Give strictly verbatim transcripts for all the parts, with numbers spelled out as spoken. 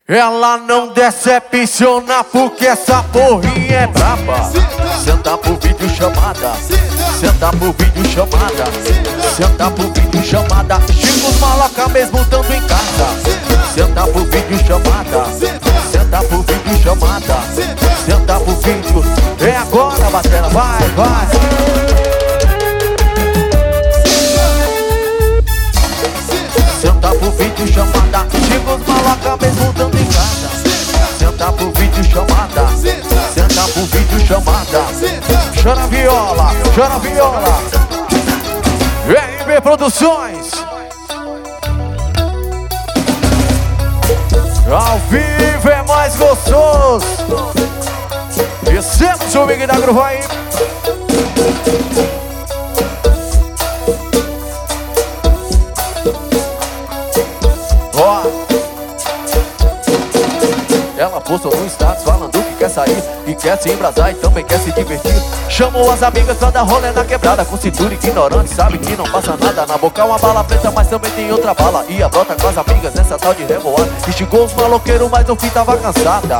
Ela não decepciona porque essa porrinha é braba. Senta pro vídeo chamada, senta pro vídeo chamada, senta pro vídeo chamada. Xinga os maloca mesmo tando em casa. Senta pro vídeo chamada, senta pro vídeo chamada, senta pro vídeo. É agora, batera, vai, vai. Senta pro vídeo chamada, xinga os maloca mesmo tando em casa. Senta pro vídeo chamada, senta pro vídeo chamada. Chora viola, chora viola. R B Produções. Ao vivo é mais gostoso. Descemos o Big da Groove aí. Ó, ela postou no status falando que quer sair e quer se embrasar e também quer se divertir. Chamou as amigas pra dar rolê na quebrada, com cintura ignorante, sabe que não passa nada. Na boca uma bala preta, mas também tem outra bala. Ia brota com as amigas nessa tal de revoada. Instigou os maloqueiros, mas no fim tava cansada.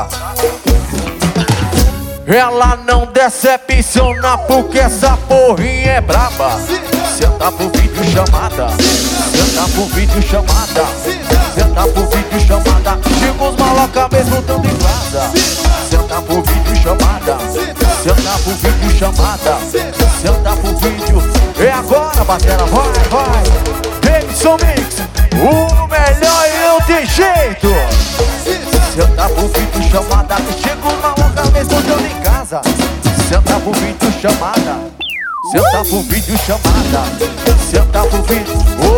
Ela não decepciona porque essa porrinha é braba. Senta pro vídeo chamada, senta pro vídeo chamada, senta pro vídeo chamada. Chega os maloca mesmo tando em casa. Senta pro vídeo chamada, senta pro vídeo chamada, senta pro vídeo. É agora, batera, vai, vai. Davidson Mix, o melhor e não tem jeito. Senta pro vídeo chamada, chega os maloca mesmo tando em casa. Senta pro vídeo chamada, senta pro vídeo chamada, senta pro vídeo.